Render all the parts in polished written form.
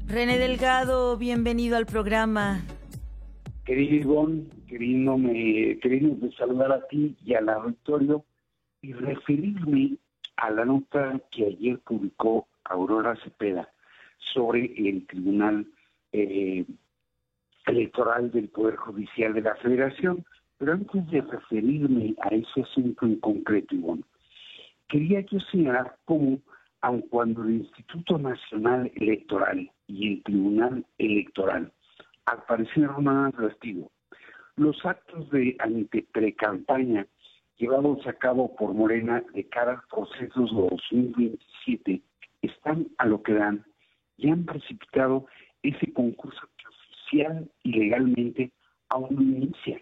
René Delgado, bienvenido al programa. Querido Ivonne, queriendo saludar a ti y al auditorio y referirme a la nota que ayer publicó Aurora Cepeda sobre el Tribunal Electoral del Poder Judicial de la Federación. Pero antes de referirme a ese asunto en concreto, Ivonne, quería yo señalar cómo, aun cuando el Instituto Nacional Electoral y el Tribunal Electoral al parecer no han advertido, los actos de pre-campaña llevados a cabo por Morena de cara al proceso 2027 están a lo que dan y han precipitado ese concurso que oficial y legalmente aún no inicia.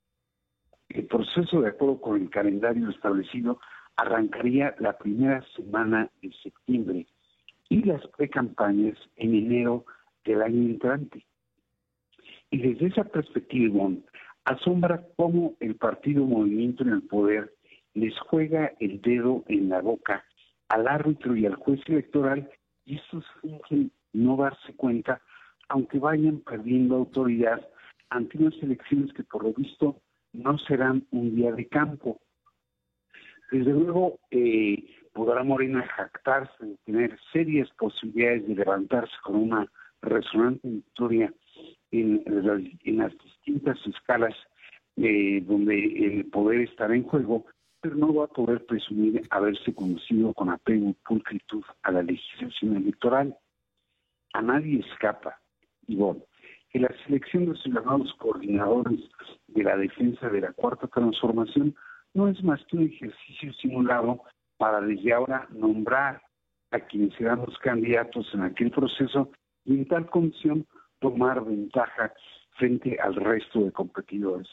El proceso, de acuerdo con el calendario establecido, arrancaría la primera semana de septiembre y las precampañas en enero del año entrante. Y desde esa perspectiva, asombra cómo el partido Movimiento en el Poder les juega el dedo en la boca al árbitro y al juez electoral, y estos fingen no darse cuenta, aunque vayan perdiendo autoridad ante unas elecciones que por lo visto no serán un día de campo. Desde luego podrá Morena jactarse de tener serias posibilidades de levantarse con una resonante victoria en las distintas escalas donde el poder estará en juego, pero no va a poder presumir haberse conducido con apego y pulcritud a la legislación electoral. A nadie escapa, Ivonne, que la selección de los llamados coordinadores de la defensa de la Cuarta Transformación no es más que un ejercicio simulado para desde ahora nombrar a quienes serán los candidatos en aquel proceso y en tal condición tomar ventaja frente al resto de competidores.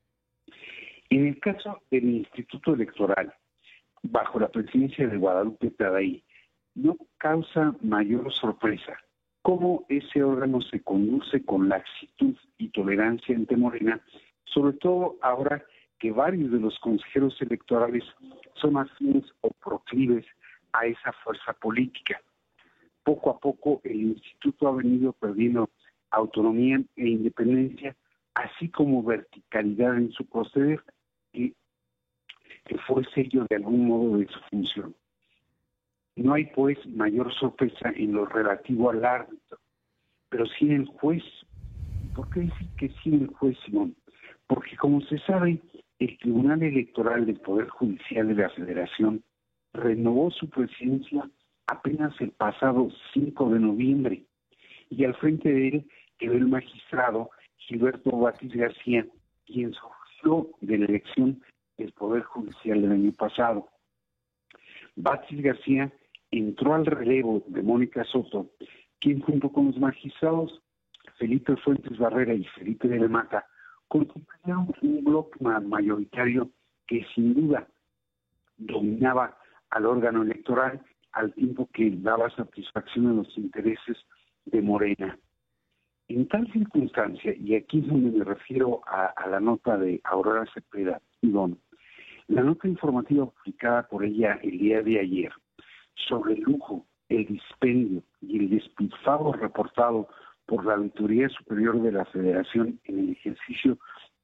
En el caso del Instituto Electoral, bajo la presidencia de Guadalupe Tadei, no causa mayor sorpresa cómo ese órgano se conduce con laxitud y tolerancia ante Morena, sobre todo ahora que varios de los consejeros electorales son afines o proclives a esa fuerza política. Poco a poco el instituto ha venido perdiendo autonomía e independencia, así como verticalidad en su proceder, que fue sello de algún modo de su función. No hay pues mayor sorpresa en lo relativo al árbitro, pero sí en el juez. ¿Por qué decir que sí en el juez, Simón? Porque como se sabe, el Tribunal Electoral del Poder Judicial de la Federación renovó su presidencia apenas el pasado 5 de noviembre, y al frente de él quedó el magistrado Gilberto Batis García, quien surgió de la elección del Poder Judicial del año pasado. Batis García entró al relevo de Mónica Soto, quien junto con los magistrados Felipe Fuentes Barrera y Felipe de la Mata constituyeron un bloque mayoritario que sin duda dominaba al órgano electoral al tiempo que daba satisfacción a los intereses de Morena. En tal circunstancia, y aquí es donde me refiero a la nota de Aurora Cepeda, la nota informativa publicada por ella el día de ayer sobre el lujo, el dispendio y el despilfarro reportado por la Auditoría Superior de la Federación en el ejercicio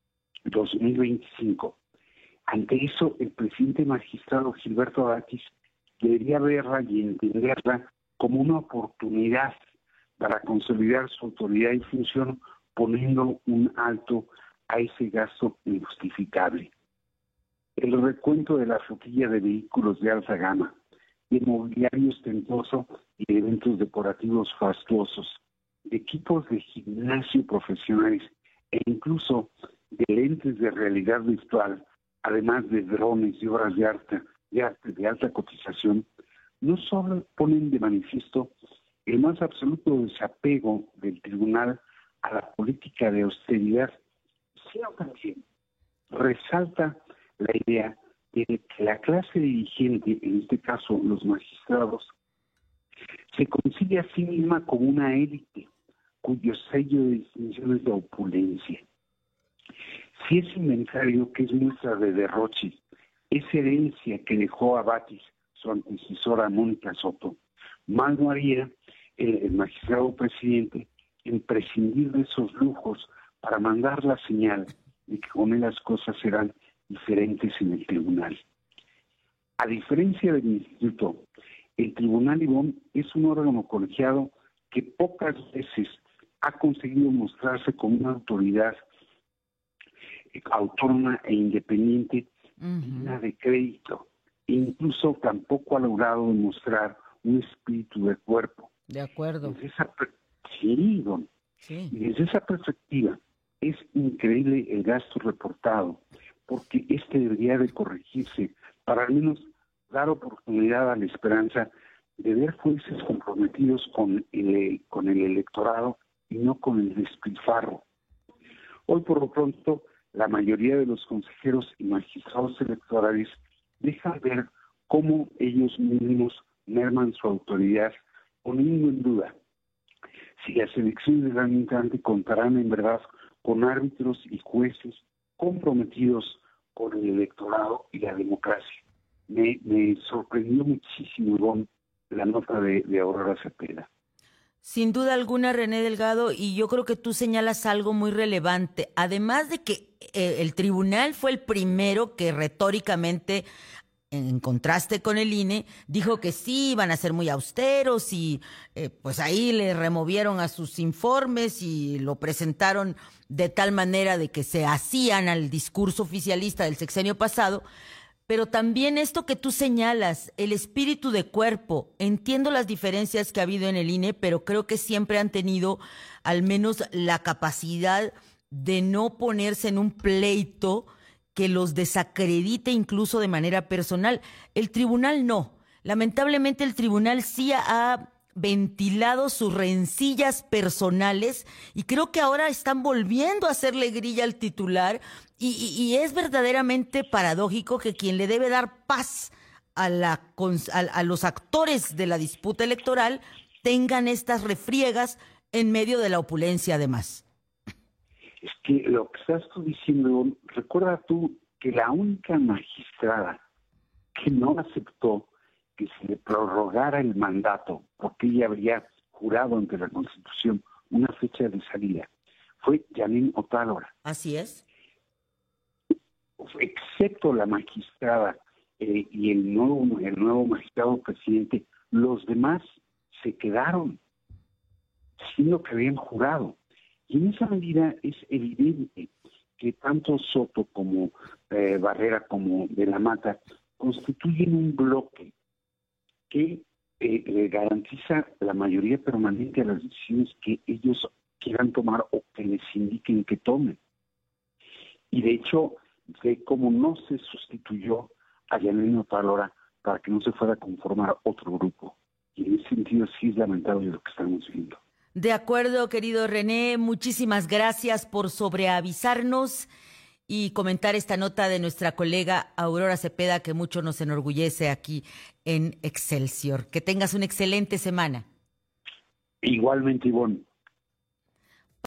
2025. Ante eso, el presidente magistrado Gilberto Batis debería verla y entenderla como una oportunidad para consolidar su autoridad y función, poniendo un alto a ese gasto injustificable. El recuento de la flotilla de vehículos de alta gama, de mobiliario ostentoso y de eventos decorativos fastuosos, de equipos de gimnasio profesionales e incluso de lentes de realidad virtual, además de drones y obras de arte de alta cotización, no solo ponen de manifiesto el más absoluto desapego del tribunal a la política de austeridad, sino también resalta la idea de que la clase dirigente, en este caso los magistrados, se concibe a sí misma como una élite cuyo sello de distinción es la opulencia. Si ese inventario, que es muestra de derroche, es herencia que dejó a Batis, su antecesora Mónica Soto, mal no haría el magistrado presidente en prescindir de esos lujos para mandar la señal de que con él las cosas serán diferentes en el tribunal. A diferencia del instituto, el tribunal, Ivonne, es un órgano colegiado que pocas veces ha conseguido mostrarse como una autoridad autónoma e independiente, digna de crédito. E incluso tampoco ha logrado demostrar un espíritu de cuerpo. De acuerdo. Sí, Ivonne. Sí. Y desde esa perspectiva es increíble el gasto reportado, porque este debería de corregirse para al menos dar oportunidad a la esperanza de ver jueces comprometidos con el electorado y no con el despilfarro. Hoy, por lo pronto, la mayoría de los consejeros y magistrados electorales dejan ver cómo ellos mismos merman su autoridad, poniendo en duda si las elecciones del año entrante contarán en verdad con árbitros y jueces comprometidos con el electorado y la democracia. Me sorprendió muchísimo, Ivonne, la nota de Aurora Cepeda. Sin duda alguna, René Delgado, y yo creo que tú señalas algo muy relevante. Además de que el tribunal fue el primero que retóricamente, en contraste con el INE, dijo que sí, iban a ser muy austeros y pues ahí le removieron a sus informes y lo presentaron de tal manera de que se hacían al discurso oficialista del sexenio pasado. Pero también esto que tú señalas, el espíritu de cuerpo. Entiendo las diferencias que ha habido en el INE, pero creo que siempre han tenido al menos la capacidad de no ponerse en un pleito que los desacredite incluso de manera personal. El tribunal no. Lamentablemente el tribunal sí ha ventilado sus rencillas personales y creo que ahora están volviendo a hacerle grilla al titular y es verdaderamente paradójico que quien le debe dar paz a los actores de la disputa electoral tengan estas refriegas en medio de la opulencia además. Es que lo que estás tú diciendo, recuerda tú que la única magistrada que no aceptó que se le prorrogara el mandato, porque ella había jurado ante la Constitución una fecha de salida, fue Janine Otálora. Así es. Excepto la magistrada y el nuevo magistrado presidente, los demás se quedaron sin lo que habían jurado. Y en esa medida es evidente que tanto Soto como Barrera como de la Mata constituyen un bloque que garantiza la mayoría permanente a las decisiones que ellos quieran tomar o que les indiquen que tomen. Y de hecho, de cómo no se sustituyó a Janine Otálora para que no se fuera a conformar otro grupo. Y en ese sentido sí es lamentable lo que estamos viendo. De acuerdo, querido René, muchísimas gracias por sobreavisarnos y comentar esta nota de nuestra colega Aurora Cepeda, que mucho nos enorgullece aquí en Excelsior. Que tengas una excelente semana. Igualmente, Ivonne.